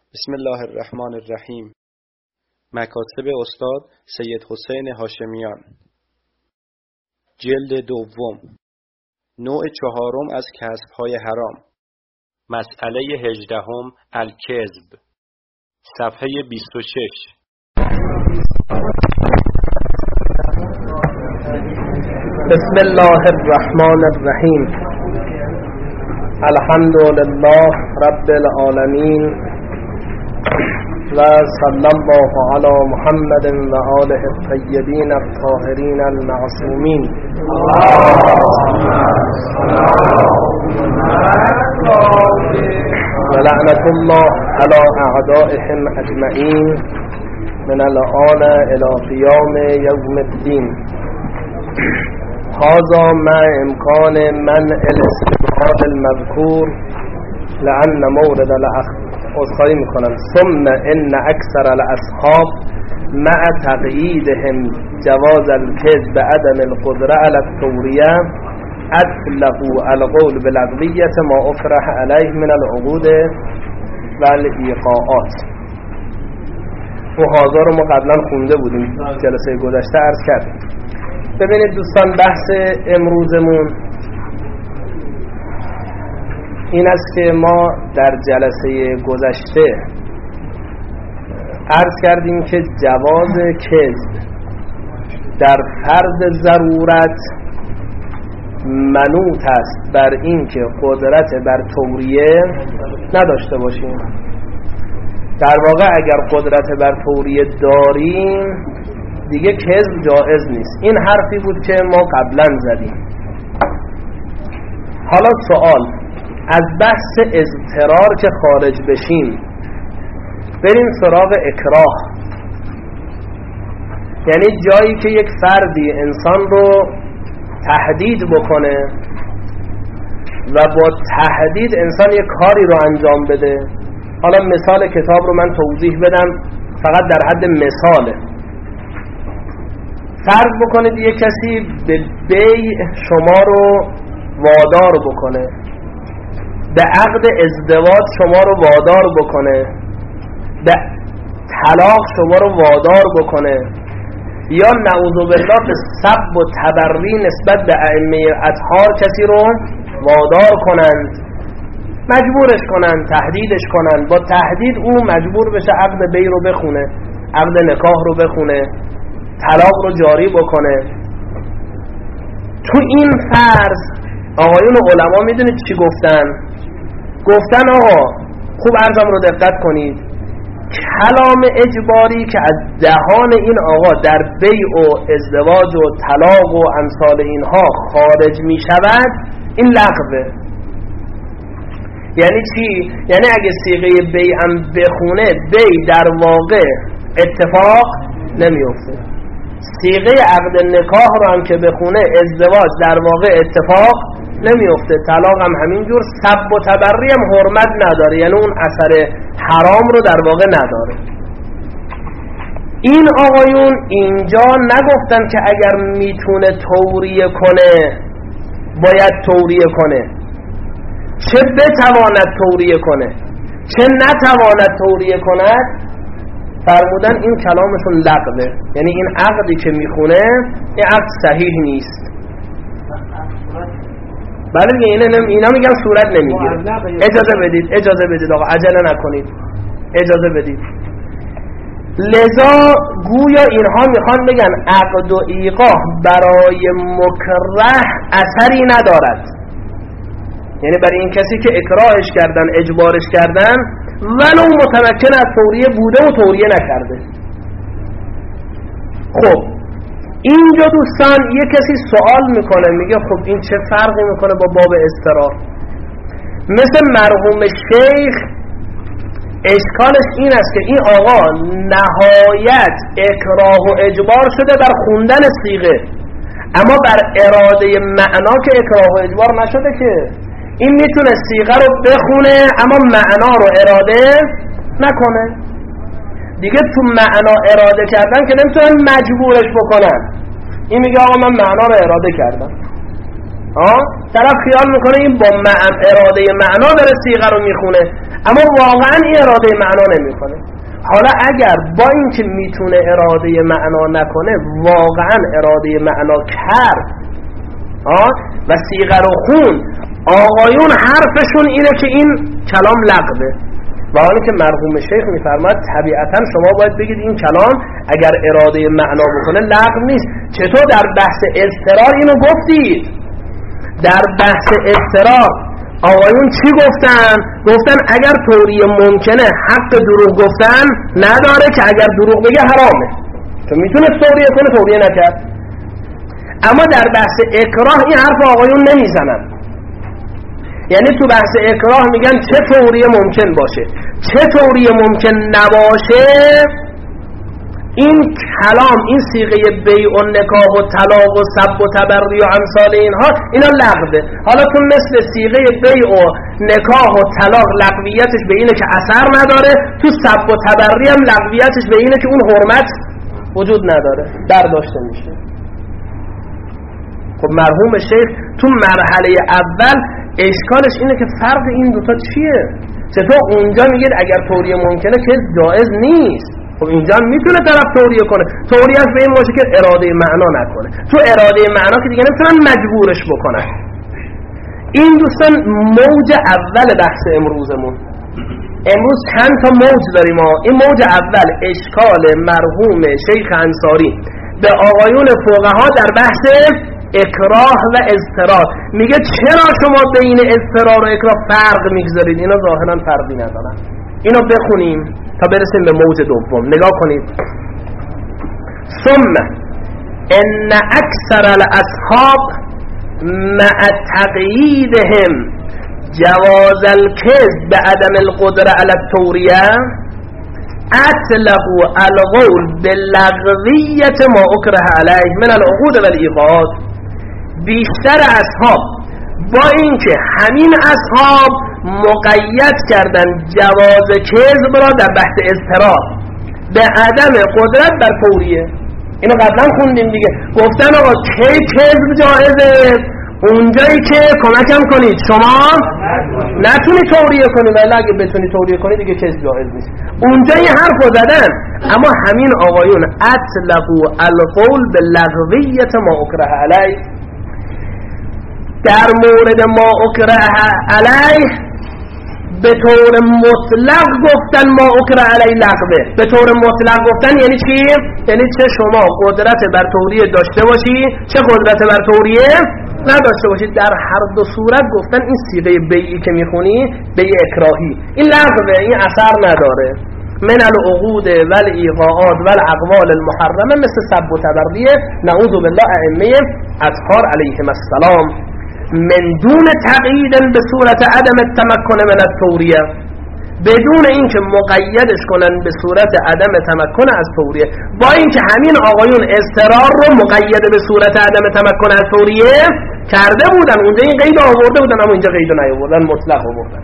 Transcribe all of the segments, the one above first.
بسم الله الرحمن الرحیم. مکاتب استاد سید حسین هاشمیان، جلد دوم، نوع چهارم از کسب‌های حرام، مسئله 18 الکذب، صفحه 26. بسم الله الرحمن الرحیم. الحمد لله رب العالمین و صلی الله علی محمد و آله الطیبین الطاهرین المعصومین و لعنت الله علی اعدائهم اجمعین من الآن الی قیام یوم الدین. هذا مع امکان منع الاستبعاد المذکور لأن مورد عذرخواهی میکنم. ثم ان اکثر الاصحاب مع تقییدهم جواز الکذب بعدم القدره على التوریه اطلقوا القول بالعقلیة ما افرح علیه من العقود و الایقاعات. و هذا رو ما قبلا خونده بودیم، جلسه گذشته عرض کردیم. ببینید دوستان، بحث امروزمون این است که ما در جلسه گذشته عرض کردیم که جواز کذب در فرض ضرورت منوط است بر این که قدرت بر توریه نداشته باشیم. در واقع اگر قدرت بر توریه داریم دیگه کذب جائز نیست. این حرفی بود که ما قبلا زدیم. حالا سوال، از بحث اضطرار که خارج بشیم بریم سراغ اکراه، یعنی جایی که یک فردی انسان رو تهدید بکنه و با تهدید انسان یک کاری رو انجام بده. حالا مثال کتاب رو من توضیح بدم، فقط در حد مثاله. فرض بکنید یک کسی به بیع شما رو وادار بکنه، به عقد ازدواج شما رو وادار بکنه، به طلاق شما رو وادار بکنه، یا نعوذ بالله به سب و تبری نسبت به ائمه اطهار کسی رو وادار کنند، مجبورش کنند، تهدیدش کنند. با تهدید او مجبور بشه عقد بیع رو بخونه، عقد نکاح رو بخونه، طلاق رو جاری بکنه. تو این فرض آقایون علما میدونید چی گفتن؟ گفتن آقا خوب عرضم رو دقت کنید، کلام اجباری که از دهان این آقا در بیع و ازدواج و طلاق و امثال اینها خارج می شود، این لغوه. یعنی چی؟ یعنی اگه صیغه بیع هم بخونه، بیع در واقع اتفاق نمیفته. صیغه عقد نکاح رو هم که بخونه، ازدواج در واقع اتفاق نمیفته. طلاق هم همینجور. سب و تبری هم حرمت نداره، یعنی اون اثر حرام رو در واقع نداره. این آقایون اینجا نگفتن که اگر میتونه توریه کنه باید توریه کنه، چه بتواند توریه کنه چه نتواند توریه کند. فرمودن این کلامشون لغوه، یعنی این عقدی که میخونه این عقد صحیح نیست. بله اینا میگن صورت نمیگیره. اجازه بدید آقا، عجله نکنید، اجازه بدید. لذا گویا اینها میخوان بگن عقد و ایقاع برای مکره اثری ندارد، یعنی برای این کسی که اکراهش کردن، اجبارش کردن، ولو متمکن از توریه بوده و توریه نکرده. خب اینجا دوستان یک کسی سوال میکنه، میگه خب این چه فرقی میکنه با باب اضطرار؟ مثل مرحوم شیخ اشکالش این است که این آقا نهایت اکراه و اجبار شده بر خوندن صیغه، اما بر اراده معنا که اکراه و اجبار نشده. که این میتونه صیغه رو بخونه اما معنا رو اراده نکنه. دیگه تو معنا اراده کردن که نمیتونن مجبورش بکنن. این میگه آقا من معنا رو اراده کردم. طرف خیال میکنه این با اراده معنا داره صیغه رو میخونه، اما واقعا این اراده معنا نمیکنه. حالا اگر با اینکه میتونه اراده معنا نکنه واقعا اراده معنا کرد و صیغه رو خون، آقایون حرفشون اینه که این کلام لغوه، و حالی که مرحوم شیخ میفرماد طبیعتا شما باید بگید این کلام اگر اراده معنا بکنه لغو نیست. چطور در بحث اضطرار اینو گفتید؟ در بحث اضطرار آقایون چی گفتن؟ گفتن اگر طوری ممکنه حق دروغ گفتن نداره که اگر دروغ بگه حرامه، تو میتونه طوریه کنه طوریه نکرد. اما در بحث اکراه این حرف آقایون نمیزنن، یعنی تو بحث اکراه میگن چه طوریه ممکن باشه چه طوریه ممکن نباشه، این کلام این صیغه بیع و نکاح و طلاق و سب و تبری و امثال اینها اینا لغوه. حالا تو مثل صیغه بیع و نکاح و طلاق لغویتش به اینه که اثر نداره، تو سب و تبری هم لغویتش به اینه که اون حرمت وجود نداره، برداشته میشه. خب مرحوم شیخ تو مرحله اول اشکالش اینه که فرق این دوتا چیه؟ چطور اونجا میگید اگر طوریه ممکنه که جایز نیست، خب اینجا میتونه طرف طوریه کنه، طوریهش به این باشه که اراده معنا نکنه، تو اراده معنا که دیگه نمیتونن مجبورش بکنن. این دوستان موج اول بحث امروزمون. امروز چند تا موج داریم این موج اول اشکال مرحوم شیخ انصاری به آقایون فقها در بحث اکراه و اضطرار. میگه چرا شما بین اضطرار و اکراه فرق میگذارید؟ اینا ظاهرا فرقی ندارن. اینو بخونیم تا برسیم به موج دوم. نگاه کنید. ثم ان اکثر الاصحاب مع تقییدهم جواز الكذب بعدم القدره على التوریه اطلقوا القول باللغویت ما اکره علیه من العقود والایقاعات. بیشتر اصحاب با اینکه همین اصحاب مقید کردن جواز کذب را در بحث اضطرار به عدم قدرت بر توریه. اینو قبلا خوندیم دیگه، گفتن آقا کی کذب جایزه؟ اونجایی که کمکم کنید شما نتونی توریه کنی، ولی اگه بتونی توریه کنی دیگه کذب جایز نیست. اونجایی حرف رو زدن. اما همین آقایون اطلقوا القول باللغویت ما اکره علیه، در مورد ما اکره علیه به طور مطلق گفتن ما اکره علیه لغوه. به طور مطلق گفتن یعنی چی؟ یعنی چه شما قدرت بر توریه داشته باشی چه قدرت بر توریه نداشته باشید، در هر دو صورت گفتن این صیغه بیعی که میخونی بیع اکراهی این لغوه، این اثر نداره. من العقود والایقاعات والاقوال المحرمه مثل سب و تبریه نعوذ بالله ائمه اطهار علیهم السلام من دون تقیید به صورت عدم التمکن من التوریه، بدون اینکه مقیدش کنن به صورت عدم تمکن از توریه. با اینکه همین آقایون اضطرار رو مقید به صورت عدم تمکن از توریه کرده بودن، اونجا این قید آورده بودن اما اینجا قید نیاوردن، مطلق آوردن.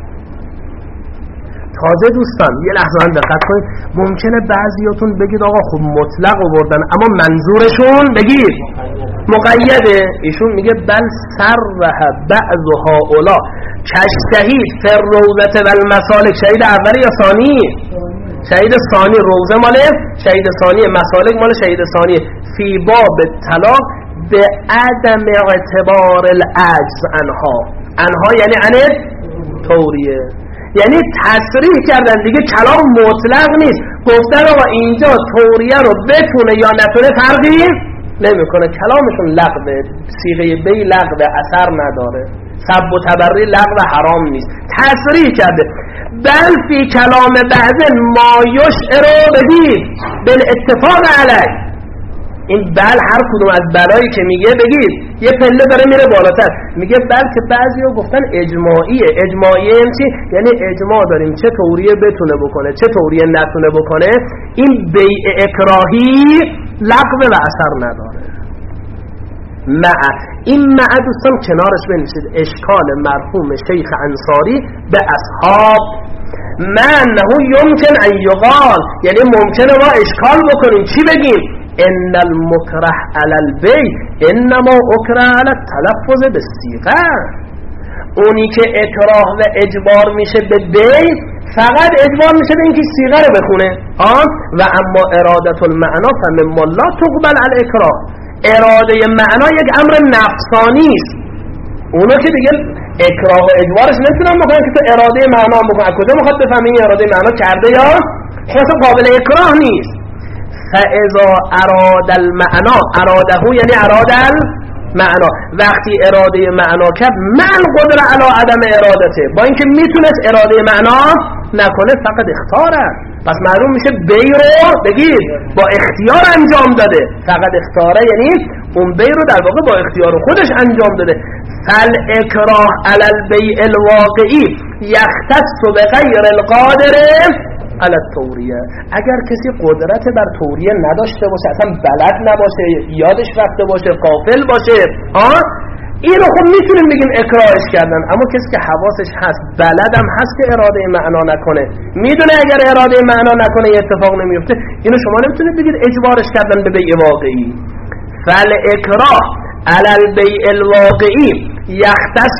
تازه دوستان یه لحظه هم دقت کنید، ممکنه بعضیاتون بگید آقا خب مطلق آوردن اما منظورشون بگید مقیده. ایشون میگه بل صرح بعض هؤلاء کشهید فی الروضه و المسالک. شهید اولی یا ثانی؟ شهید ثانی. روضه مال شهید ثانی، مسالک مال شهید ثانی. فی باب طلاق به عدم اعتبار العجز انها یعنی عن توریه، یعنی تصریح کردن دیگه کلام مطلق نیست، گفتن آقا اینجا توریه رو بتونه یا نتونه فرقی نمیکنه، کلامشون لغوه، صیغه بی لغوه، اثر نداره، سب و تبری لغو حرام نیست، تصریح کرده. بل فی کلام بعض ما یشعر بگید بالاتفاق علیه. این بل هر کدوم از بلایی که میگه بگید یه پله داره میره بالاتر، میگه بلکه بعضیا گفتن اجماعیه. اجماعیه یعنی اجماع داریم چه توریه بتونه بکنه چه توریه نتونه بکنه، این بیع اکراهی لغو و اثر نداره. این دوستان کنارش بنویسید اشکال مرحوم شیخ انصاری به اصحاب من نه یمکن ان یقال، یعنی ممکنه ما اشکال بکنیم چی بگیم؟ ان المکره علی البیع انما اکره علی التلفظ بالصیغه. اونی که اکراه و اجبار میشه به بیع فقط اجبار میشه به اینکه صیغه رو بخونه. و اما اراده المعنا فمما لا تقبل علی اکراه. اراده معنا یک امر نفسانی است. اونا که دیگه اکراه و اجبارش نمیتونن بکنن که تو اراده معنا بکنن. کجا میخواد بفهمی اراده معنا کرده یا خلاص قابل اکراه نیست. فاذا اراد المعنا اراده یعنی اراد المعنا، وقتی اراده معنا کرد من قدر علی عدم ارادته، با اینکه میتونست اراده معنا نکنه فقط اختاره. پس معلوم میشه بی رو بگید با اختیار انجام داده. فقط اختاره یعنی اون بی رو در واقع با اختیار خودش انجام داده. فالاکراه علی البیع الواقعی یختص بغیر القادر علی التوریه. اگر کسی قدرت بر توریه نداشته باشه، اصلا بلد نباشه، یادش رفته باشه، غافل باشه، اینو خب میتونیم بگیم اکراهش کردن. اما کسی که حواسش هست، بلدم هست که اراده معنا نکنه، میدونه اگر اراده معنا نکنه یه اتفاق نمیفته، اینو شما نمیتونید بگید اجبارش کردن به بیع واقعی. فالاکراه علی البیع الواقعی یختص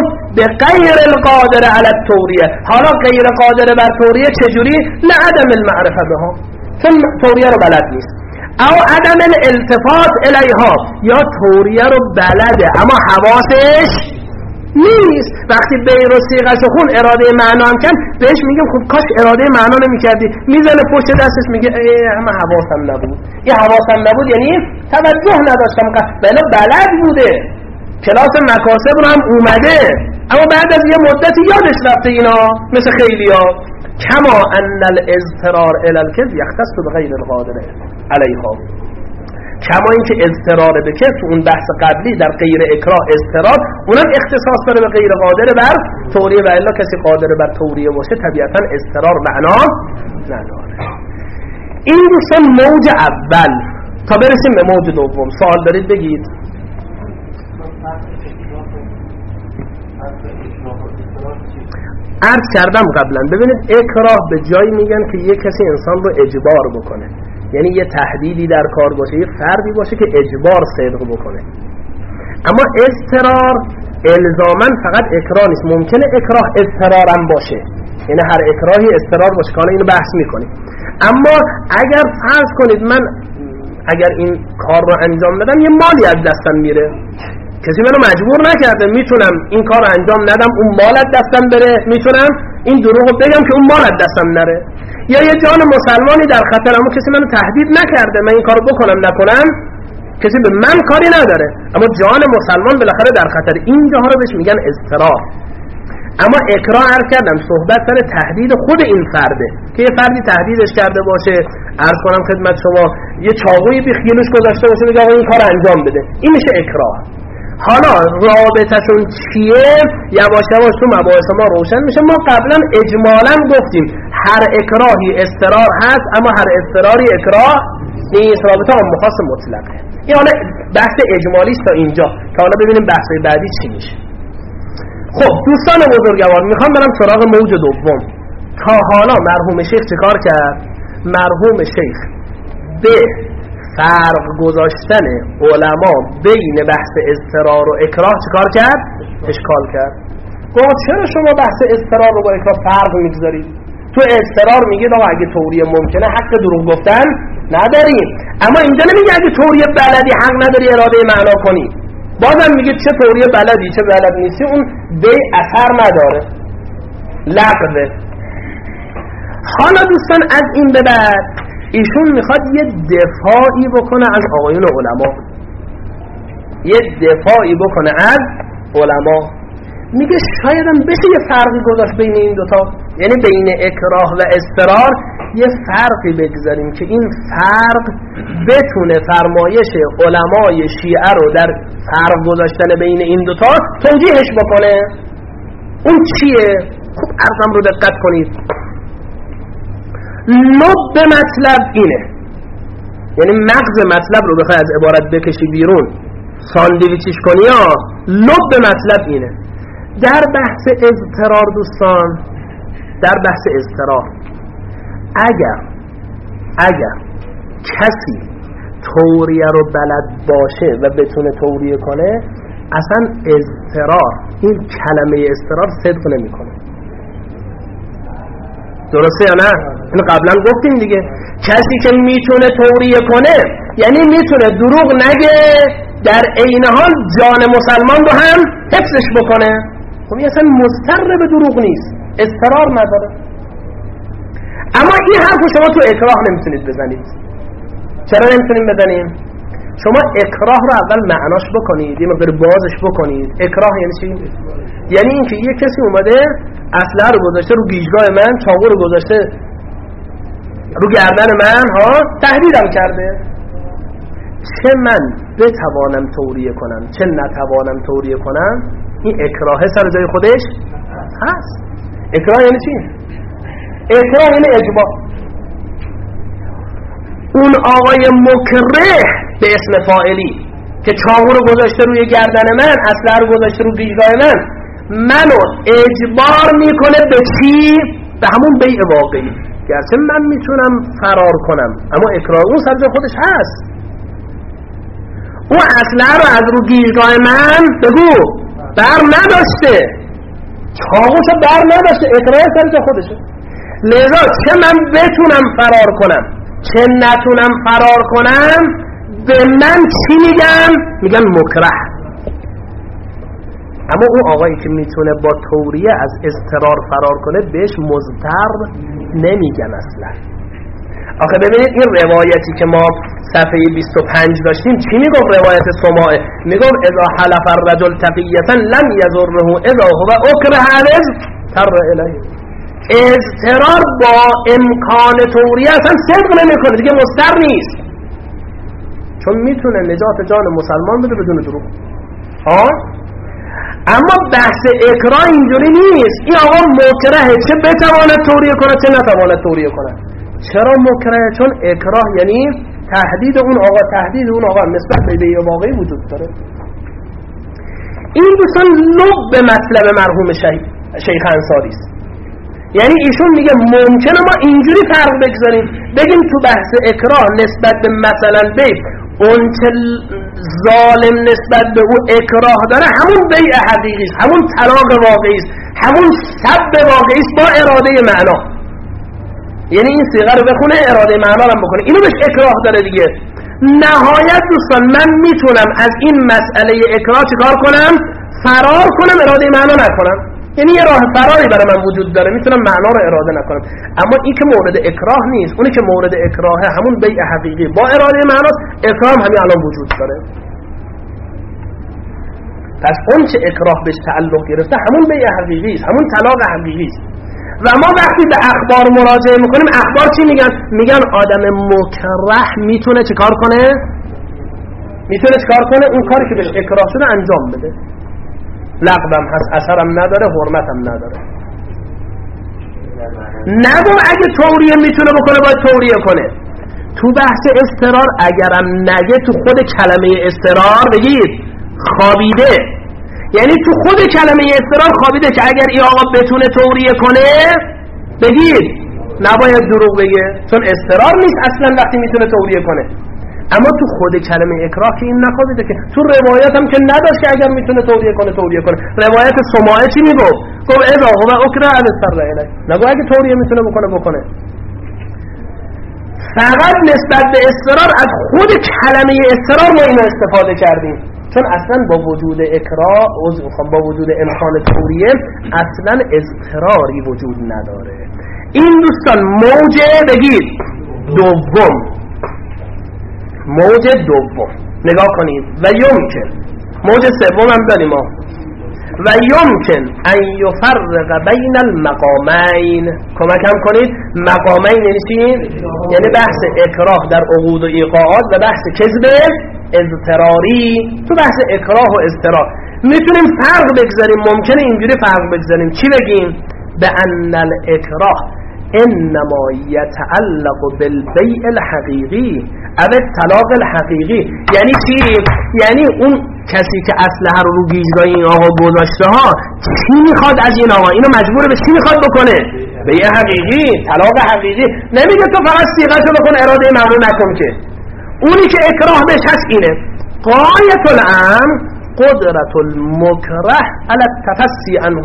بغیر القادر علی التوریه. حالا غیر قادر بر توریه چجوری؟ لعدم المعرفه بها، چون توریه رو بلد نیست، او عدم الالتفات الیها، یا توریه رو بلده اما حواسش نیست. وقتی بیر و صیغه خون اراده معنا هم کن، بهش میگم خب کاش اراده معنا نمیکردی، میزنه پشت دستش میگه همه حواسم نبود. این حواسم نبود یعنی توجه نداشتم، بله بلد بوده، کلاس مکاسب رو هم اومده، اما بعد از یه مدتی یادش رفته اینا، مثل خیلیا. کما ان الاضطرار الی الکذب یختص بغیر القادر علیها. کما اینکه اضطرار به کذب تو اون بحث قبلی در غیر اکراه اضطرار، اونم اختصاص داره به غیر قادر بر توریه، و الا کسی قادر بر توریه باشه طبیعتا اضطرار معنا نداره. این دوستان موج اول. تا برسیم به موج دوم سوال دارید بگید. عرض کردم قبلا، ببینید اکراه به جایی میگن که یک کسی انسان رو اجبار بکنه، یعنی یه تهدیدی در کار باشه، یه فردی باشه که اجبار صدق بکنه. اما اضطرار الزاماً فقط اکراه نیست، ممکنه اکراه اضطرار هم باشه، یعنی هر اکراهی اضطرار باشه که حالا اینو بحث میکنیم. اما اگر فرض کنید من اگر این کار رو انجام بدم یه مالی از دستم میره، کسی منو مجبور نکرده، میتونم این کار رو انجام ندم اون مال از دستم بره، میتونم این دروغ رو بگم که اون مال از دستم نره. یا یه جان مسلمانی در خطر، اما کسی منو تهدید نکرده من این کار رو بکنم نکنم، کسی به من کاری نداره، اما جان مسلمان بالاخره در خطر. اینجاها رو بهش میگن اضطرار. اما اکراه عرض کردم صحبت سر تهدید خود این فرده، که یه فردی تهدیدش کرده باشه، عرض کنم خدمت شما یه چاقوی بی خیلوش گذاشته باشه بگه آقا این کار انجام بده، این میشه اکراه. حالا رابطه‌شون چیه؟ یواش یواش تو مباحث ما روشن میشه. ما قبلا اجمالا گفتیم هر اکراهی اضطرار هست، اما هر اضطراری اکراه نیست، رابطه هم مخاص مطلقه. این حالا بحث اجمالی است تا اینجا، تا حالا ببینیم بحث‌های بعدی چی میشه. خب دوستان بزرگوار، میخوام برم سراغ موج دوم. تا حالا مرحوم شیخ چیکار کرد؟ مرحوم شیخ به فرق گذاشتن علما بین بحث اضطرار و اکراه چیکار کرد؟ اشکال کرد. گفت چرا شما بحث اضطرار رو با اکراه فرق میگذارید؟ تو اضطرار میگید آقا اگه توریه ممکنه حق دروغ گفتن نداریم، اما اینجا نمیگه اگه توریه بلدی حق نداری اراده معنا کنی. بازم میگه چه توریه بلدی چه بلد نیستی، اون به اثر نداره، لغوه. حالا دوستان از این به بعد ایشون میخواد یه دفاعی بکنه از آقایون علما، یه دفاعی بکنه از علما. میگه شاید هم بشه یه فرقی گذاشت بین این دوتا، یعنی بین اکراه و اضطرار یه فرقی بگذاریم که این فرق بتونه فرمایش علمای شیعه رو در فرق گذاشتن بین این دوتا توجیهش بکنه. اون چیه؟ خوب عرضم رو دقت کنید. لب مطلب اینه، یعنی مغز مطلب رو بخوای از عبارت بکشی بیرون ساندویچش کنی ها، لب مطلب اینه. در بحث اضطرار دوستان، در بحث اضطرار اگر کسی توریه رو بلد باشه و بتونه توریه کنه، اصلا اضطرار، این کلمه اضطرار صدق نمیکنه. درسته یا نه؟ اینو قبلا گفتیم دیگه. کسی که میتونه توریه کنه یعنی میتونه دروغ نگه، در عین حال جان مسلمان رو هم حفظش بکنه. خب این اصلا مضطر به دروغ نیست، اضطرار نداره. اما این حرفو شما تو اکراه نمیتونید بزنید. چرا نمیتونید بزنیم؟ شما اکراه رو اول معناش بکنید، یه مقدار بازش بکنید. اکراه یعنی چی؟ یعنی اینکه یه کسی اومده اسلحه رو گذاشته رو گیجگاه من، چاقو رو گذاشته رو گردن من، تهدیدم کرده. چه من بتوانم توریه کنم چه نتوانم توریه کنم، این اکراه سر جای خودش هست. اکراه یعنی چی؟ اکراه یعنی اجبار. اون آقای مکره به اسم فاعلی که چاقو رو گذاشته روی گردن من، اسلحه رو گذاشته رو گیجگاه من، منو اجبار میکنه به چی؟ به همون بیع واقعی. گرچه من میتونم فرار کنم اما اکراه اون سر جای خودش هست. اون اسلحه رو از رو گیجگاه من بگو بر نداشته، چاقوشو بر نداشته، اکراه سر جای خودشه. لذا چه من بتونم فرار کنم چه نتونم فرار کنم، به من چی میگن؟ میگن مکره. اما اون آقایی که میتونه با توریه از اضطرار فرار کنه بهش مضطر نمیگن اصلا. آخه ببینید این روایتی که ما صفحه 25 داشتیم چی میگفت؟ روایت سماعه میگفت اذا حلف الرجل تقیتا لم یضره اذا هو اکره عوض تر الیه. اضطرار با امکان توریه اصلا صدق نمیکنه دیگه، مضطر نیست، چون میتونه نجات جان مسلمان بده بدون دروغ. اما بحث اکراه اینجوری نیست. این آقا مکرهه، چه بتواند توریه کنه چه نتواند توریه کنه. چرا مکرهه؟ چون اکراه یعنی تهدید اون آقا، تهدید اون آقا نسبت به بیع واقعی وجود داره. این دوستان لب مطلب مرحوم شیخ انصاری است. یعنی ایشون میگه ممکنه ما اینجوری فرق بگذاریم، بگیم تو بحث اکراه نسبت به مثلا بیع اون که ظالم نسبت به او اکراه داره همون بیع حقیقی است، همون طلاق واقعی است، همون سب واقعی است با اراده معنا. یعنی این صیغه رو بخونه اراده معنا رو بکنه، اینو بهش اکراه داره دیگه. نهایت دوستان من میتونم از این مسئله اکراه چیکار کنم؟ فرار کنم، اراده معنا نکنم. یعنی یه راه فراری برای من وجود داره، میتونم معنا رو اراده نکنم. اما این که مورد اکراه نیست، اونی که مورد اکراهه همون بیع حقیقی با اراده معناست، اکراه همین الان وجود داره. پس اون چه اکراه بهش تعلق گرفته همون بیع حقیقی است، همون طلاق حقیقی است. و ما وقتی به اخبار مراجعه میکنیم، اخبار چی میگن؟ میگن آدم مکره میتونه چیکار کنه؟ میتونه چیکار کنه؟ اون کاری که بهش اکراه شده انجام بده. لغوم هست، اثرم نداره، حرمتم نداره. نگو اگه توریه میتونه بکنه باید توریه کنه. تو بحث اضطرار اگرم نگه تو خود کلمه اضطرار بگید خوابیده. یعنی تو خود کلمه اضطرار خوابیده که اگر این آقا بتونه توریه کنه بگید نباید دروغ بگه، چون اضطرار نیست اصلا وقتی میتونه توریه کنه. اما تو خود کلمه اکراه که این نخوابیده، که تو روایت هم که نداشت که اگر میتونه توریه کنه توریه کنه. روایت سماعه چی میگفت؟ گفت اذا هو اکره عوض تر الیه. نگو اگه توریه میتونه بکنه. فقط نسبت به اضطرار از خود کلمه اضطرار ما اینو استفاده کردیم، چون اصلا با وجود اکراه با وجود امکان توریه اصلا اضطراری وجود نداره. این دوستان موج بگید دوم، موج دوم نگاه کنید. و یمکن موج سوم هم داریم ما. و یمکن ان یفرق بین المقامین. کمک هم کنید. مقامین یعنی چی؟ یعنی بحث اکراه در عقود و ایقاعات و بحث کذب اضطراری. تو بحث اکراه و اضطرار میتونیم فرق بگذاریم، ممکنه اینجوری فرق بگذاریم. چی بگیم؟ به ان الاکراه انما یتعلق بالبیع الحقیقی او الطلاق الحقیقی. یعنی چی؟ یعنی اون کسی که اسلحه رو گیجگاه این آقا گذاشته ها چی میخواد از این آقا؟ اینو مجبور به چی میخواد بکنه؟ بیع حقیقی، طلاق حقیقی. نمیگه تو فقط صیغه‌شو بکن اراده ممنوع نکن، که اونی که اکراه بهش هست اینه غایت الامر قدرت المکره علی التفسی عنه.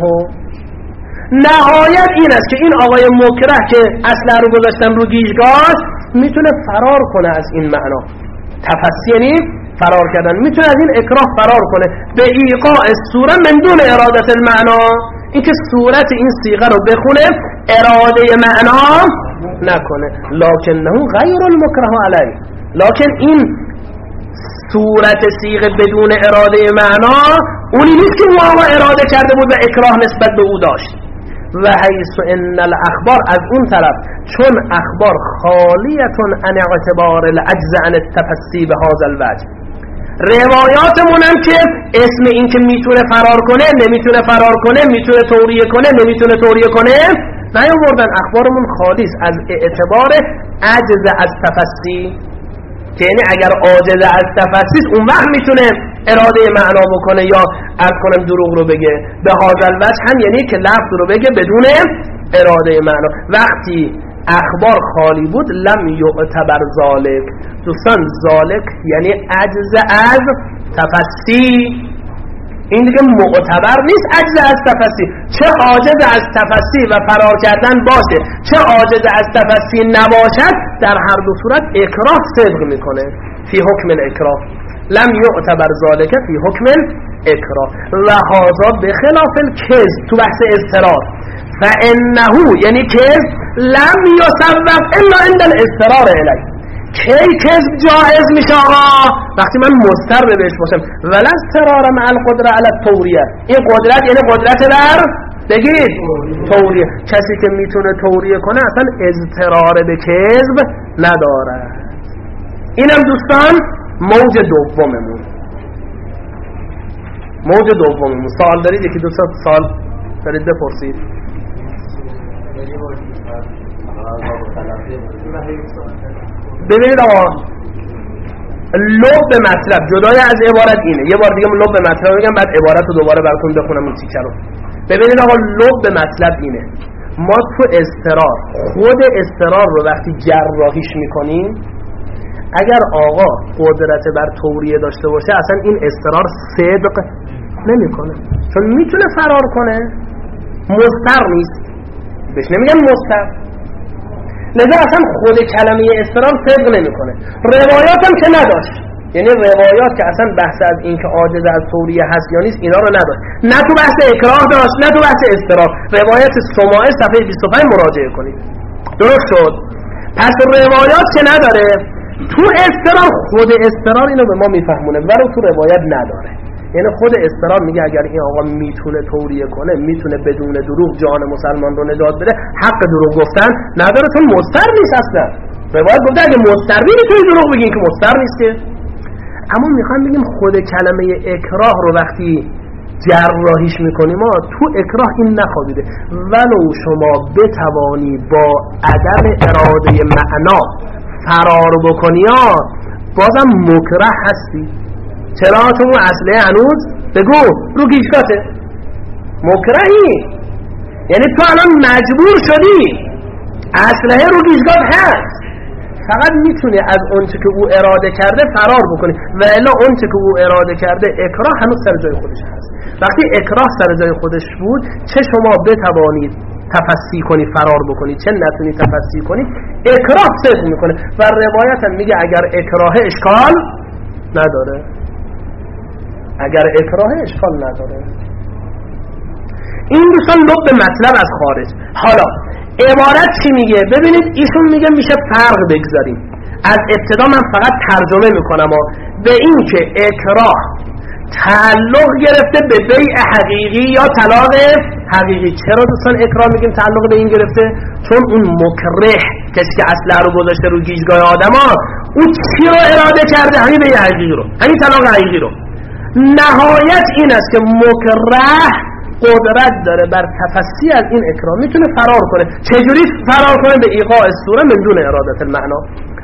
نهایت این است که این آقای مکره که اصلا رو گذاشتن رو گیجگاه میتونه فرار کنه از این معنا. تفسی یعنی فرار کردن، میتونه از این اکراه فرار کنه به ایقاع سوره من دون ارادت المعنا، اینکه صورت این صیغه رو بخونه اراده معنا نکنه. لکنه غیر المکره علیه، لکن این صورت صیغه بدون اراده معنا اونی نیست که واقعا اراده کرده بود و اکراه نسبت به او داشت. و حیث ان الاخبار، از اون طرف چون اخبار خالیتون عن اعتبار العجز عن التفسی به هذا الوجه، روایاتمون هم که اسم این که میتونه فرار کنه نمیتونه فرار کنه، میتونه توریه کنه نمیتونه توریه کنه نیاوردن. اخبارمون خالیست از اعتبار عجز از تفسی، یعنی اگر عاجز از تفسیس اون وقت میتونه اراده معنا بکنه یا عرض کنم دروغ رو بگه. به هذا الوجه هم یعنی که لفظ رو بگه بدون اراده معنا. وقتی اخبار خالی بود لم یعتبر ذالک. دوستان ذالک یعنی عجز از تفسی، این دیگه معتبر نیست. عجز از تفسی، چه عاجز از تفسی و فرار کردن باشه چه عاجز از تفسی نباشد، در هر دو صورت اکراه صدق میکنه فی حکم الاکراه. لم یعتبر ذالک فی حکم الاکراه. و هذا بخلاف الکذب، تو بحث اضطرار. فانه یعنی کذب لم یسبب الا عند الاضطرار الیه. کی کذب جائز میشه آقا؟ وقتی من مضطر بهش باشم. ولا اضطرار مع القدره علی التوریه. این قدرت یعنی قدرت بر بگید توریه. کسی که میتونه توریه کنه اصلا اضطرار به کذب نداره. اینم دوستان موج دوممون. موج دوممون. سوال دارید؟ یکی دو سال دارید بپرسید. ببینید آقا، لب مطلب جدای از عبارت اینه. یه بار دیگه لب مطلب میگم بعد عبارت رو دوباره براتون بخونم اون تیکه رو. ببینید آقا، لب مطلب اینه. ما تو اضطرار، خود اضطرار رو وقتی جراحیش میکنیم، اگر آقا قدرت بر توریه داشته باشه اصلا این اضطرار صدق نمیکنه، چون میتونه فرار کنه، مضطر نیست، بهش نمیگن مضطر. لذا اصلا خود کلمه اضطرار صدق نمیکنه. روایات هم که نداشت، یعنی روایات که اصلا بحث از این که عاجز از توریه هست یا نیست اینا رو نداشت، نه تو بحث اکراه داشت نه تو بحث اضطرار. روایت سماعه صفحه 25 مراجعه کنید. درست شد؟ پس روایات که نداره، تو اضطرار خود اضطرار اینو به ما میفهمونه ولی تو روایت نداره. یعنی خود اضطرار میگه اگر این آقا میتونه توریه کنه، میتونه بدون دروغ جان مسلمان رو نجات بده، حق دروغ گفتن نداره چون مضطر نیست. اصلا روایت گفته اگه مضطر میتونی دروغ بگین که مضطر نیست که. اما میخوام بگیم خود کلمه اکراه رو وقتی جراحیش میکنیم تو اکراه این نخوابیده. ولو شما بتوانی با عدم اراده معنا فرار بکنی بازم مکره هستی. چرا؟ چون اصله هنوز بگو رو گیجگاته، مکرهی. یعنی تو الان مجبور شدی، اصله رو گیجگات هست، فقط میتونی از اونچه که او اراده کرده فرار بکنی و الا اونچه که او اراده کرده اکراه هنوز سر جای خودش هست. وقتی اکراه سر جای خودش بود، چه شما بتوانید تفسی کنی فرار بکنی چه نتونی تفسی کنی، اکراه صدق میکنه. و روایت هم میگه اگر اکراه اشکال نداره، اگر اکراه اشکال نداره. این دوستان لب مطلب از خارج. حالا عبارت چی میگه؟ ببینید ایشون میگه میشه فرق بگذاریم. از ابتدا من فقط ترجمه میکنم به این که اکراه تعلق گرفته به بیع حقیقی یا طلاق حقیقی. چرا دوستان اکراه میگیم تعلق به این گرفته؟ چون اون مکره کسی که اصلا رو گذاشته رو گیجگاه آدما، اون چی رو اراده کرده؟ همین بیع حقیقی رو، همین طلاق حقیقی رو. نهایت این است که مکره قدرت داره بر تفسی از این اکراه، میتونه فرار کنه. چجوری فرار کنه؟ به ایقاع صورت من دون ارادت المعنا.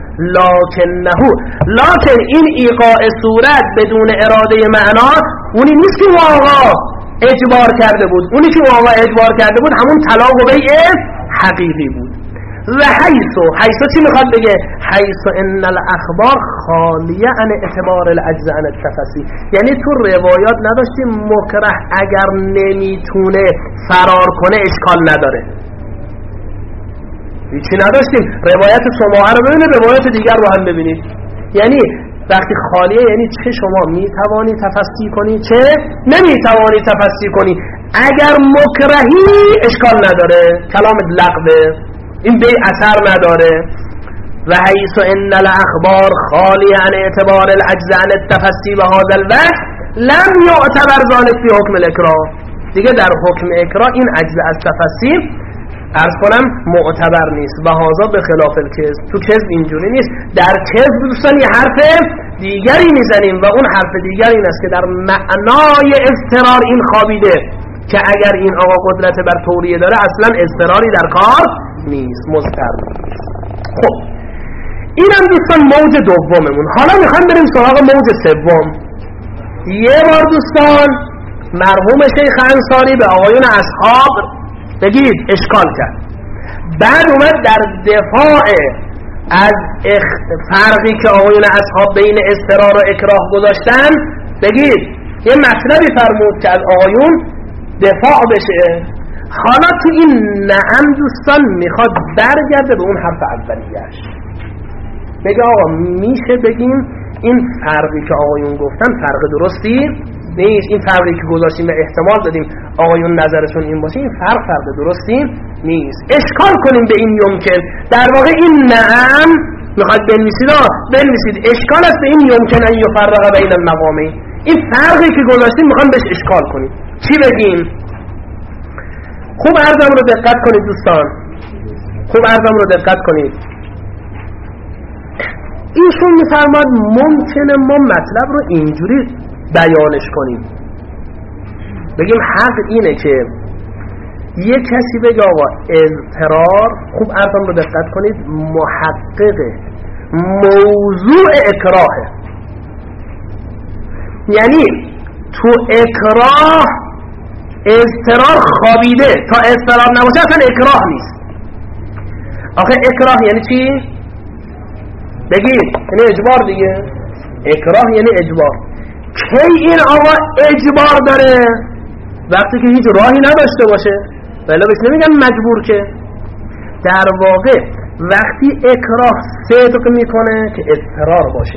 لکن این ایقاع صورت بدون اراده معنا اونی نیست که واقعا اجبار کرده بود. اونی که واقعا اجبار کرده بود همون طلاق و بیع حقیقی بود. و حیثو چی میخواد بگه؟ حیثو ان الاخبار خالیه عن اعتبار العجز عن التفسی. یعنی تو روایات نداشتیم مکره اگر نمیتونه فرار کنه اشکال نداره، هیچی نداشتیم. روایت سماعه رو ببینید، روایت دیگر رو هم ببینید. یعنی وقتی خالیه یعنی چه شما میتوانی تفسیر کنی چه نمیتوانی تفسیر کنی. اگر مکرهی اشکال نداره، کلام لغوه، این به اثر نداره. و حیث ان الاخبار خالیه عن اعتبار العجز عن التفسیر و هذا الوجه لم يعتبر ذلك في حکم الاکراه. دیگه در حکم اکراه این عجز از تفسیر عرض کنم معتبر نیست. و هذا به خلاف الکذب. تو کذب اینجوری نیست. در کذب دوستان یه حرف دیگری میزنیم و اون حرف دیگر این است که در معنای اضطرار این خوابیده که اگر این آقا قدرت بر توریه داره اصلا اضطراری در کار نیست، مضطر. خب اینم دوستان موج دوممون. حالا میخوایم بریم سراغ موج سوم. یه بار دوستان مرحوم شیخ انصاری به آقایون اصحاب بگید اشکال کرد، بعد اومد در دفاع از فرقی که آقایون اصحاب بین اضطرار و اکراه گذاشتن بگید یه مطلبی فرمود که از آقایون دفاع بشه. حالا تو این نعم دوستان میخواد برگرده به اون حرف اولیه‌اش، بگه آقا میشه بگیم این فرقی که آقایون گفتن فرق درستی نیست، این فرقی که گذاشتیم و احتمال دادیم آقایون نظرشون این باشه این فرق درستی نیست، اشکال کنیم به این یمکن. در واقع این نعم میخواد بنویسید اشکال است به این یمکن ان یفرق بین المقامین. این فرقی که گذاشتیم میخوام بهش اشکال کنیم. چی بگیم؟ خوب عرضم رو دقت کنید دوستان، خوب عرضم رو دقت کنید. ایشون میفرماد ممکنه ما مطلب رو اینجوری بیانش کنیم، بگیم حق اینه که یه کسی بگه آقا اضطرار، خوب عرضم رو دقت کنید، محقق موضوع اکراهه. یعنی تو اکراه اضطرار خوابیده، تا اضطرار نباشه اصلا اکراه نیست. آخه اکراه یعنی چی؟ بگید یعنی اجبار دیگه. اکراه یعنی اجبار. کی این آقا اجبار داره؟ وقتی که هیچ راهی نداشته باشه، ولی بهش نمیگن مجبور. که در واقع وقتی اکراه صدق میکنه که اضطرار باشه،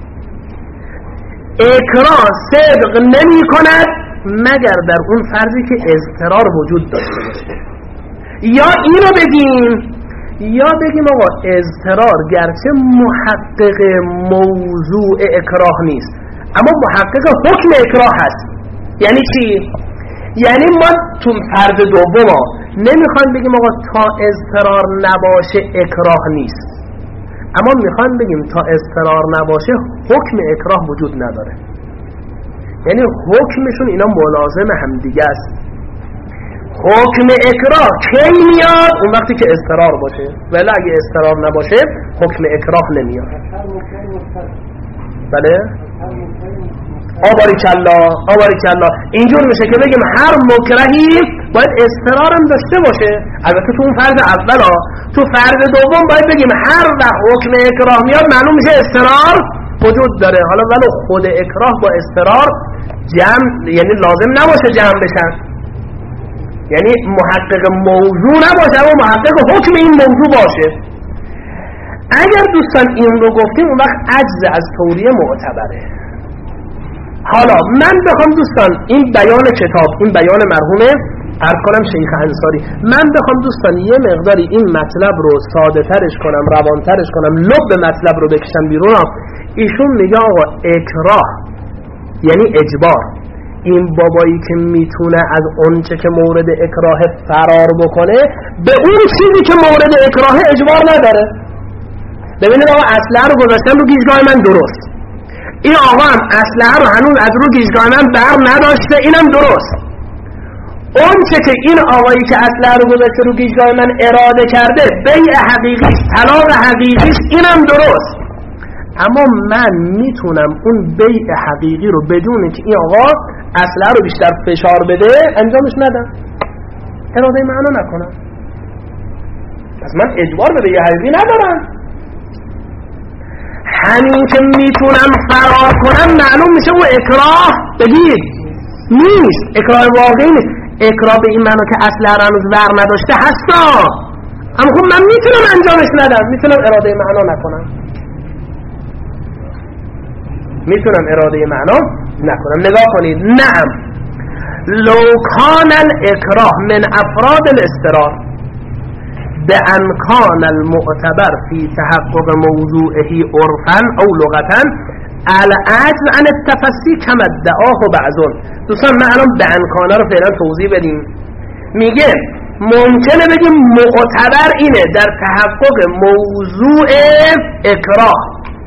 اکراه صدق نمی کند مگر در اون فرضی که اضطرار وجود داشته باشه. یا اینو بگیم یا بگیم آقا اضطرار گرچه محقق موضوع اکراه نیست اما محقق حکم اکراه هست. یعنی چی؟ یعنی ما تو فرض دوم نمیخوایم بگیم آقا تا اضطرار نباشه اکراه نیست، اما میخوایم بگیم تا اضطرار نباشه حکم اکراه وجود نداره. یعنی حکمشون اینا ملازم هم دیگه است. حکم اکراه کی میاد؟ اون وقتی که اضطرار باشه، ولی اگه اضطرار نباشه حکم اکراه نمیاد. بله؟ آباریکالله اینجور میشه که بگیم هر مکرهی باید اضطرار هم داشته باشه. البته تو اون فرض اول تو فرض دوم باید بگیم هر وقت حکم اکراه میاد معلوم میشه اضطرار وجود داره. حالا ولی خود اکراه با اضطرار جمع یعنی لازم نباشه جمع بشن، یعنی محقق موضوع نباشه اما محقق حکم این موضوع باشه. اگر دوستان این رو گفتیم اون وقت عجز از توریه معتبره. حالا من بخوام دوستان این بیان کتاب، این بیان مرحوم عرض کنم شیخ انصاری، من بخوام دوستان یه مقداری این مطلب رو ساده ترش کنم، روان ترش کنم، لب مطلب رو بکشم بیرون، ایشون میگه آقا اکراه یعنی اجبار. این بابایی که میتونه از اونچه که مورد اکراه فرار بکنه به اون چیزی که مورد اکراه اجبار نداره. ببینید آقا اسلحه رو گذاشتم رو گیجگاه من، درست. این آقا هم اسلحه رو هنوز از رو گیجگاه من بر نداشته، اینم درست. اون چه که این آقایی که اسلحه رو گذاشته رو گیجگاه من اراده کرده بیع حقیقیش، طلاق حقیقیش، اینم درست. اما من میتونم اون بیع حقیقی رو بدون که این آقا اسلحه رو بیشتر فشار بده انجامش ندم، اراده منو نکنم. پس من اجبار به بیع حقیقی ندارم. همین که میتونم فرار کنم معلوم میشه اون اکراه بگید نیست، اکراه واقعی نیست. اکراه به این معنی که اصلا هنوز ور نداشته هستا، اما خب من میتونم انجامش ندم، میتونم اراده معنا نکنم، میتونم اراده معنا نکنم. نگاه کنید، نعم لو کان الاکراه من افراد الاضطرار بأن کان المعتبر فی تحقق موضوعه عرفا او لغتا العجز عن التفسی کما ادعاه بعضون. دوستان من الان بأن کانه رو فعلا توضیح بدیم. میگه ممکنه بگیم معتبر اینه در تحقق موضوع اکراه،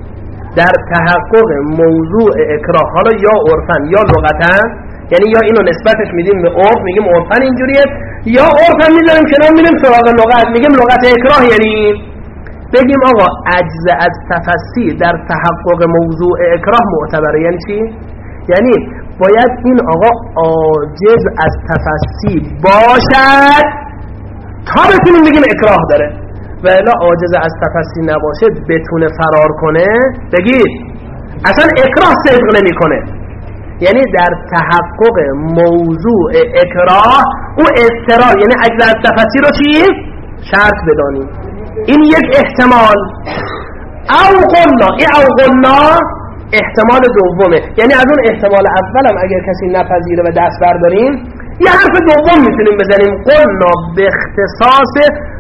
در تحقق موضوع اکراه، حالا یا عرفا یا لغتا، یعنی یا اینو نسبتش میدیم به عرف میگیم عرفا اینجوریه، یا عرفا میذاریم کنار میریم سراغ لغت میگیم لغت اکراه. یعنی بگیم آقا عجز از تفسی در تحقق موضوع اکراه معتبره. یعنی چی؟ یعنی باید این آقا عاجز از تفسی باشد تا بتونیم بگیم اکراه داره، و الا عاجز از تفسی نباشه بتونه فرار کنه بگید اصلا اکراه صدق نمی کنه. یعنی در تحقق موضوع اکراه او اضطرار یعنی عجز از تفسی رو چی؟ شرط بدانیم. این یک احتمال. او قلنا، این او قلنا احتمال دومه، یعنی از اون احتمال اولم اگر کسی نپذیره و دست برداریم یه حرف دوم میتونیم بزنیم. قلنا به اختصاص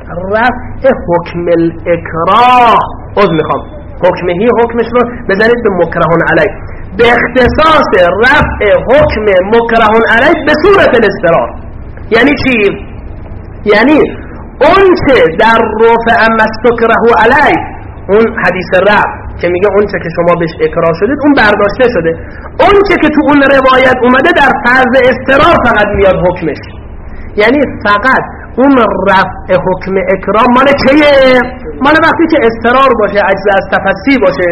رفع حکم الاکراه، میخوام حکمهی حکمش رو بزنید به مکرهون علی، به اختصاص رفع حکم مکرهون علی به صورت الاضطرار. یعنی چی؟ یعنی اون چه در رفع مستکرهو علی، اون حدیث رفع که میگه اون چه که شما بهش اکراه شدید اون برداشته شده، اون چه که تو اون روایت اومده در فرض اضطرار فقط میاد حکمش. یعنی فقط اون رفع حکم اکراه مال چیه؟ مال وقتی که اضطرار باشه، عجز از تفسی باشه.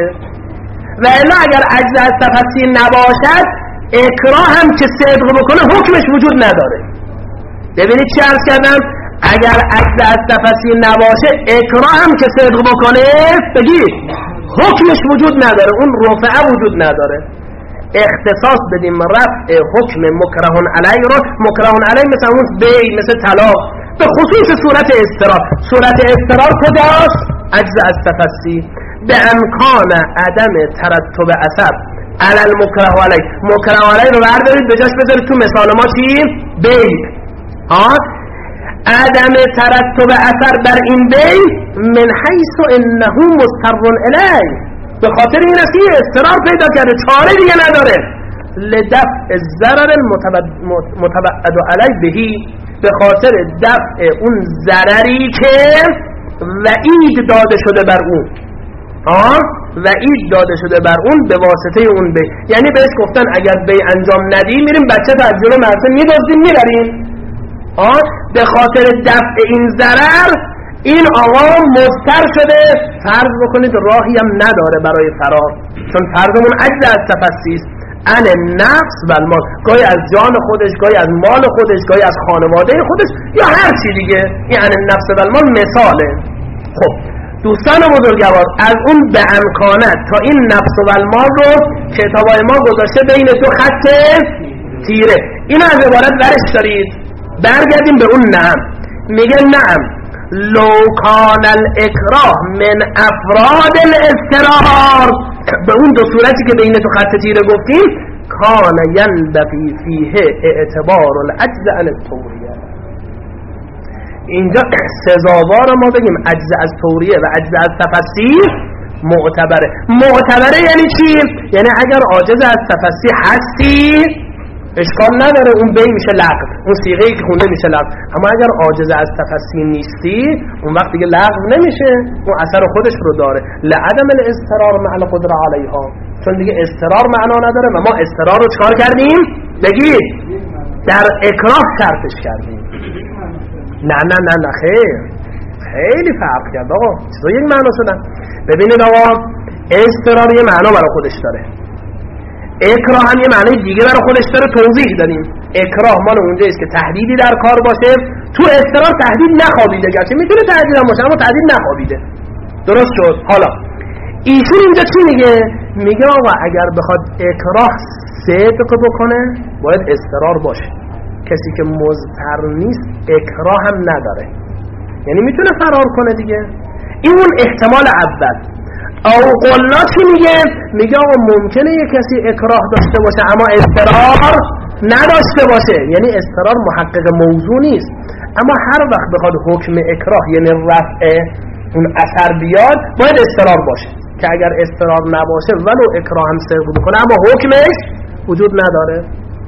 و الا اگر عجز از تفسی نباشد اکراه هم که صدق بکنه حکمش وجود نداره. ببینید چی عرض کردم؟ اگر عجز از تفسی نباشه اکراه هم که صدق بکنه بگید حکمش وجود نداره، اون رفعه وجود نداره. اختصاص بدیم رفع حکم مکرهون علی رو. مکرهون علی مثل اون بی، مثل طلاق، به خصوص صورت اضطرار. صورت اضطرار کجاست؟ عجز از تفسی. به امکان عدم ترتب اثر علی المکره علی. مکره علی رو بردارید به جاش بذارید تو مثال ما چی؟ بی. عدم ترتب اثر بر این بی من حیث انه مضطر الی، به خاطر این است که اضطرار پیدا کرده، چاره دیگه نداره. لدفع ضرر متبعد علی بهی، به خاطر دفع اون ضرری که وعید داده شده بر اون، وعید داده شده بر اون به واسطه اون بی. یعنی بهش گفتن اگر بی انجام ندی میریم بچه تا از جلو مرسه میدازدیم میبریم. به خاطر دفع این ضرر این آقا مضطر شده، فرض بکنید راهی هم نداره برای فرار، چون فرضمون عجز از تفسی است. ان نفس و المال، گاهی از جان خودش، گاهی از مال خودش، گاهی از خانواده خودش، یا هر چی دیگه. این ان نفس و المال مثاله. خب دوستان بزرگوار، از اون به امکانت تا این نفس و المال رو کتابای ما گذاشته بین دو خط تیره. این از عبارت برش دارید، برگردیم به اون. نعم میگه نعم لو کان الاکراه من افراد الاضطرار، به اون دو صورتی که بین دو خط تیره گفتیم، کان ینبغی فیه اعتبار العجز عن التوریه. اینجا سزاوار ما بگیم عجز از توریه و عجز از تفسی معتبره. معتبره یعنی چی؟ یعنی اگر عاجز از تفسی هستی اشکال نداره، اون بی میشه لغو، اون صیغه‌ای که خونده میشه لغو. اما اگر عاجز از تفسی نیستی اون وقت دیگه لغو نمیشه، اون اثر خودش رو داره. لعدم الاضطرار مع القدره علیها، چون دیگه اضطرار معنا نداره و ما اضطرار رو چکار کردیم؟ بگید در اکراه شرطش کردیم. نه خیر، خیلی فرق کرد آقا، چطور یک معنا شدن؟ ببینید آقا، اضطرار یه معنا برای خودش داره، اکراه هم یه معنی دیگه برای خودش داره، توضیح دادیم. اکراه مال اونجا است که تهدیدی در کار باشه، تو اضطرار تهدید نخوابیده، گرچه میتونه تهدید هم باشه اما تهدید نخوابیده. درست شد؟ حالا ایشون اینجا چی میگه؟ میگه آقا اگر بخواد اکراه صدق بکنه باید اضطرار باشه. کسی که مضطر نیست اکراه هم نداره، یعنی میتونه فرار کنه دیگه. این اون احتمال اول. او قلنا چی میگه؟ میگه آقا ممکنه یه کسی اکراه داشته باشه اما اضطرار نداشته باشه، یعنی اضطرار محقق موضوع نیست، اما هر وقت بخواد حکم اکراه یعنی رفع اون اثر بیاد باید اضطرار باشه، که اگر اضطرار نباشه ولو اکراه هم صدق بکنه اما حکمش وجود نداره.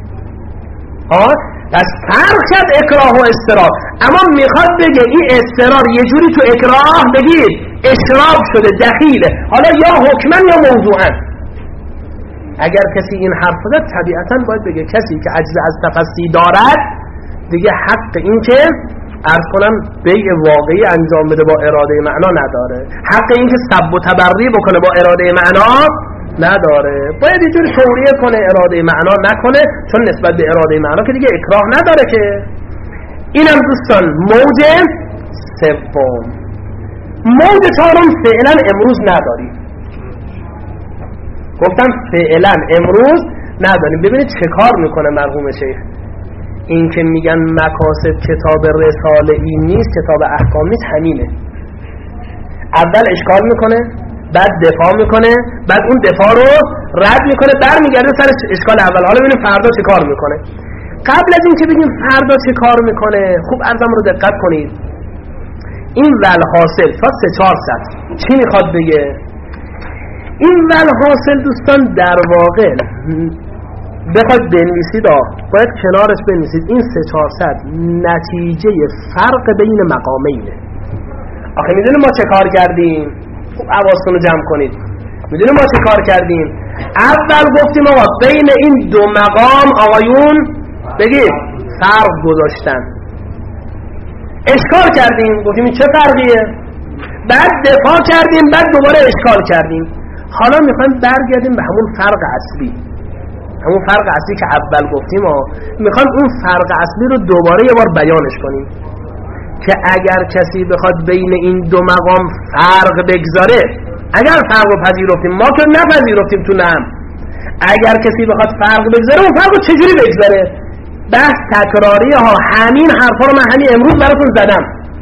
پس فرق کرد اکراه و اضطرار. اما میخواد بگه این اضطرار یه جوری تو اکراه بگید اشراب شده، دخیله، حالا یا حکما یا موضوعا. اگر کسی این حرف زد طبیعتا باید بگه کسی که عجز از تفسیر دارد دیگه حق این که عرض کنم بیع واقعی انجام بده با اراده معنا نداره، حق این که سب و تبری بکنه با اراده معنا نداره. باید یه جوری توریه کنه، اراده معنا نکنه، چون نسبت به اراده معنا که دیگه اکراه نداره که. اینم دوستان موج سوم. موج چهارم فعلا امروز نداریم. گفتم فعلا امروز نداریم. ببینید چه کار میکنه مرحوم شیخ. این که میگن مکاسب کتاب رساله ای نیست، کتاب احکام نیست، همینه. اول اشکال میکنه، بعد دفاع میکنه، بعد اون دفاع رو رد میکنه، برمیگرده سر اشکال اول. حالا ببینیم فردا چه کار میکنه. قبل از این که بگیم فردا چه کار میکنه خوب عرضم رو دقت کنید. این والحاصل تا 3-4 سطر چی میخواد بگه؟ این والحاصل دوستان در واقع بخواد بنویسید باید کنارش بنویسید این 3-4 سطر نتیجه فرق بین مقامینه. آخه میدونیم ما چه کار کردیم؟ خوب حواستون رو جمع کنید. میدونیم ما چه کار کردیم؟ اول گفتیم آقا بین این دو مقام آقایون بگید فرق گذاشتن، اشکال کردیم، گفتیم چه فرقیه، بعد دفاع کردیم، بعد دوباره اشکال کردیم. حالا میخوایم برگردیم به همون فرق اصلی، همون فرق اصلی که اول گفتیم میخوایم اون فرق اصلی رو دوباره یه بار بیانش کنیم که اگر کسی بخواد بین این دو مقام فرق بگذاره، اگر فرق رو پذیرفتیم، ما که نپذیرفتیم تو نم، اگر کسی بخواد فرق بگذاره اون فرق رو چجوری بگذاره؟ بحث تکراری ها، همین حرفا رو من همین امروز براتون زدم.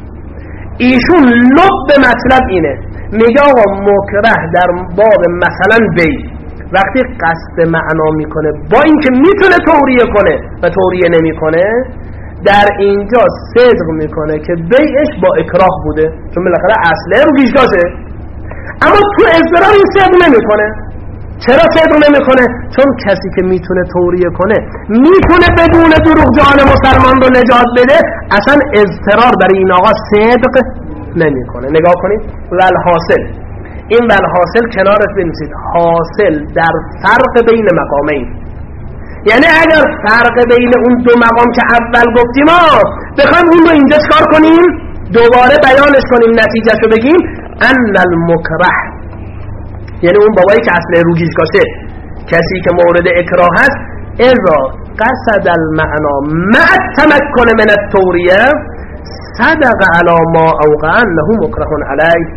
ایشون لب به مطلب اینه، میگه آقا مکره در باب مثلا بی وقتی قصد معنا میکنه با اینکه میتونه توریه کنه و توریه نمیکنه، در اینجا صدق میکنه که بیعش با اکراه بوده، چون بالاخره اصله رو گیجگاشه. اما تو اضطرار این صدق نمیکنه. چرا صدق نمیکنه؟ چون کسی که میتونه توریه کنه، میتونه بدون دروغ جان مسلمان رو نجات بده، اصلا اضطرار برای این آقا صدق نمیکنه. نگاه کنید والحاصل، این والحاصل کنارت بنویسید، حاصل در فرق بین مقامین. یعنی اگر فرق بین اون دو مقام که اول گفتیم بخوایم اون رو اینجا چکار کنیم، دوباره بیانش کنیم، نتیجهش رو بگیم، ان المکره، یعنی اون بابایی که اصل روگیشگاشه، کسی که مورد اکراه هست، اذا قصد المعنا مع التمکن من التوریه صدق علی ما اوقع انه مکره علیه.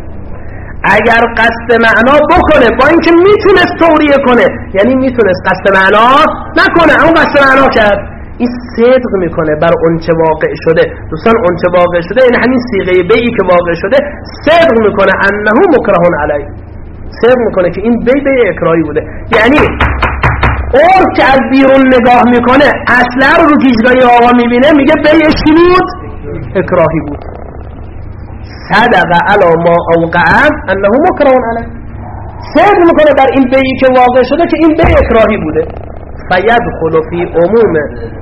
اگر قصد معنا بکنه با اینکه میتونست توریه کنه، یعنی میتونست قصد معنا نکنه اما قصد معنا کرد، این صدق میکنه بر اونچه واقع شده. دوستان اونچه واقع شده این همین صیغه بیعی که واقع شده، صدق میکنه انه مکره علیه، صدق میکنه که این بیع اکراهی بوده. یعنی اون که از بیرون نگاه میکنه اصلا رو گیجگاهی آقا میبینه، میگه بیعش چی بود؟ اکراهی بود. صدق علی ما اوقع انه مکره علیه، صدق میکنه در این بیعی که واقع شده که این بیع اکراهی بوده. فیدخل فی عموم،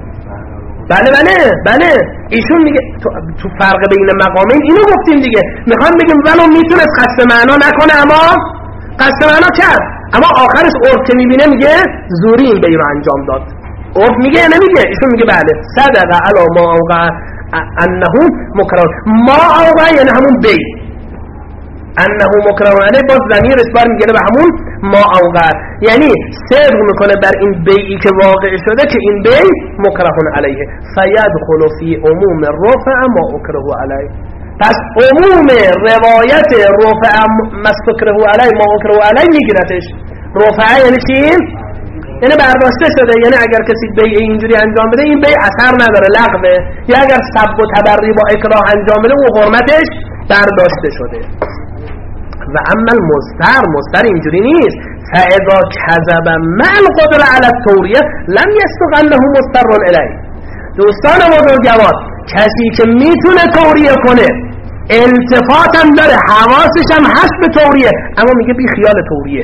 بله ایشون میگه تو فرق بین مقامین اینو گفتیم دیگه. میخوام بگیم ولو میتونست قصد معنا نکنه اما قصد معنا کرد، اما آخرش عرف که میبینه میگه زوری این بیع رو انجام داد. عرف میگه نمیگه، ایشون میگه بله صدق علی ما اوقع انه مکره. ما اوقع یعنی همون بیع، انه مکره علیه، باز ضمیرش برمیگره به همون ما اوقع، یعنی صدق میکنه بر این بیعی که واقع شده که این بیع مکره علیه. فیدخل فی عموم رفع ما اکره علیه، پس عموم روایت رفع مستکره علیه ما اکره علیه میگیرتش. رفع یعنی چی؟ یعنی برداشته شده، یعنی اگر کسی بیع اینجوری انجام بده این بیع اثر نداره، لغوه. یا اگر سب و تبری با اکراه انجام بده اون حرمتش برداشته شده. و اما المضطر اینجوری نیست. فاذا کذب مع القدره علی التوریه لم یصدق انه مضطر الیه. دوستان بزرگوار، کسی که میتونه توریه کنه، التفات هم داره، حواسش هم هست به توریه، اما میگه بی خیال توریه،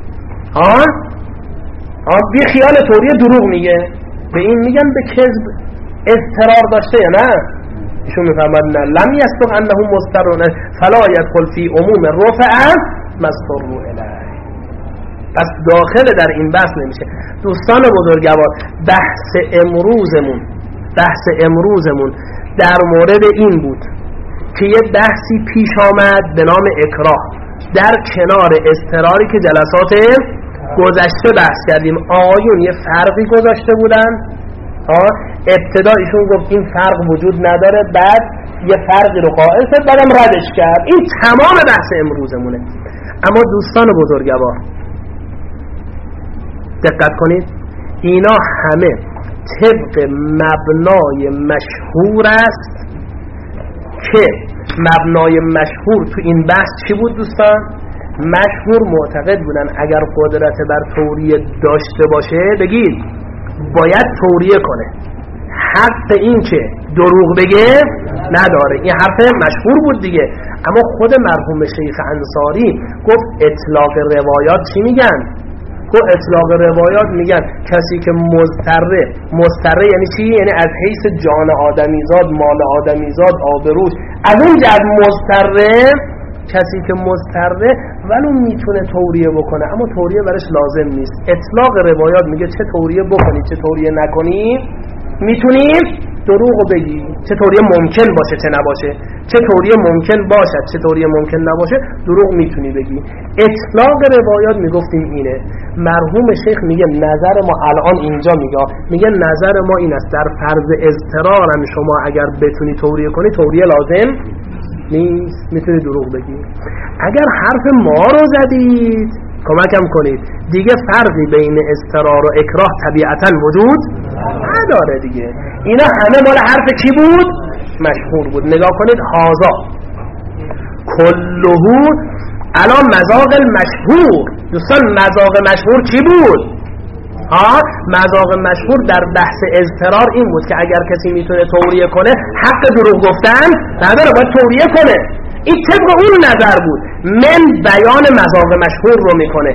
بی خیال توریه، دروغ میگه، به این میگن به کذب اضطرار داشته یا نه؟ ایشون میفهمد نه، لم یصدق انه مضطر فلا یدخل فی عموم رفع مضطر الیه. پس داخل در این بحث نمیشه. دوستان بزرگوار، بحث امروزمون در مورد این بود که یه بحثی پیش آمد به نام اکراه در کنار اضطراری که جلسات گذشته بحث کردیم. آقایون یه فرقی گذاشته بودن، ابتدا ایشون گفت این فرق وجود نداره، بعد یه فرقی رو قائل شد، بعدم ردش کرد. این تمام بحث امروزمونه. اما دوستان بزرگوار دقت کنید، اینا همه طبق مبنای مشهور است که مبنای مشهور تو این بحث چی بود دوستان؟ مشهور معتقد بودن اگر قدرت بر توریه داشته باشه بگید باید توریه کنه، حق این که دروغ بگه نداره. این حرف مشهور بود دیگه. اما خود مرحوم شیخ انصاری گفت اطلاق روایات چی میگن؟ گفت اطلاق روایات میگن کسی که مضطره یعنی چی؟ یعنی از حیث جان آدمیزاد، مال آدمیزاد، آبروش، از اون جهت مضطره، کسی که مضطره ولو میتونه توریه بکنه اما توریه برش لازم نیست. اطلاق روایات میگه چه توریه بکنی چه توریه نکنی، میتونی دروغ بگی، چه توریه ممکن باشه چه نباشه، چه توریه ممکن باشد چه توریه ممکن نباشه، دروغ میتونی بگی. اطلاق روایات میگفتیم اینه. مرحوم شیخ میگه نظر ما الان اینجا میگه نظر ما این است در فرض اضطرار هم شما اگر بتونی توریه کنی توریه لازم نیست، میتونی دروغ بگی. اگر حرف ما رو زدید کمکم کنید، دیگه فرقی بین اضطرار و اکراه طبیعتا وجود نداره دیگه. اینا همه مال حرف کی بود؟ مشهور بود. نگاه کنید، هازا کلهو الان مذاق المشهور. دوستان مذاق مشهور چی بود؟ مذاق مشهور در بحث اضطرار این بود که اگر کسی میتونه توریه کنه حق دروغ گفتن نداره، باید توریه کنه. این طبق اون نظر بود. من بیان مذاق مشهور رو میکنه،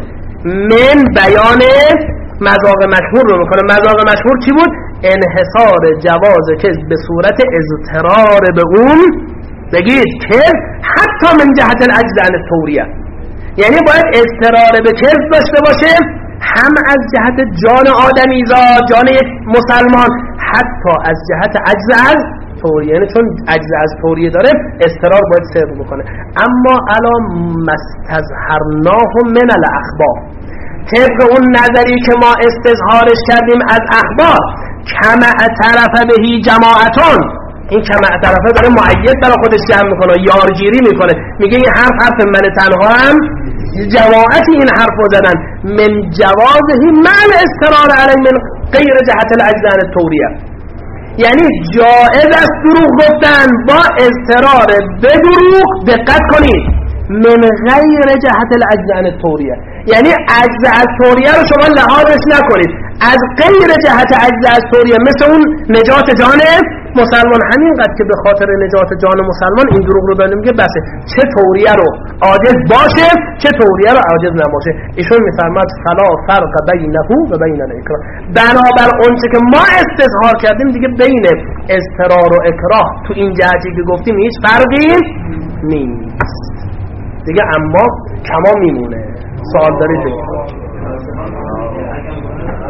مذاق مشهور چی بود؟ انحصار جواز کذب به صورت اضطرار به اون بگید که حتی من جهت العجز عن التوریه، یعنی باید اضطرار به کذب داشته باشه هم از جهت جان آدمیزاد، جان یک مسلمان، حتی از جهت عجز از توریه، یعنی چون عجز از توریه داره اضطرار باید صدق بکنه. اما الان مستظهرناه من الاخبار، طبق اون نظری که ما استظهارش کردیم از اخبار، کما اعترف بهی جماعتون، این کما اعترف داره معید برای خودش جمع میکنه، یارگیری میکنه، میگه این حرف من تنها هم جماعتی این حرف رو زدن من جوازهی معنی اضطرار علی من غیر جهت العجز عن التوریه، یعنی جائز است دروغ گفتن با اضطرار به دروغ، دقت کنید، من غیر جهت العجز عن التوریه، یعنی عجز از توریه رو شما لحاظش نکنید، از غیر جهت عجز از توریه، مثل اون نجات جان مسلمان، همینقدر که به خاطر نجات جان مسلمان این دروغ رو دادیم که بسه، چه توریه رو عاجز باشه چه توریه رو عاجز نباشه. ایشون میفرماد فلا فرق بینه و بین الاکراه، بنابر اونچه که ما استظهار کردیم دیگه بین اضطرار و اکراه تو این جهتی که گفتیم هیچ فرقی نیست دیگه، اما کما میمونه. سوال دارید؟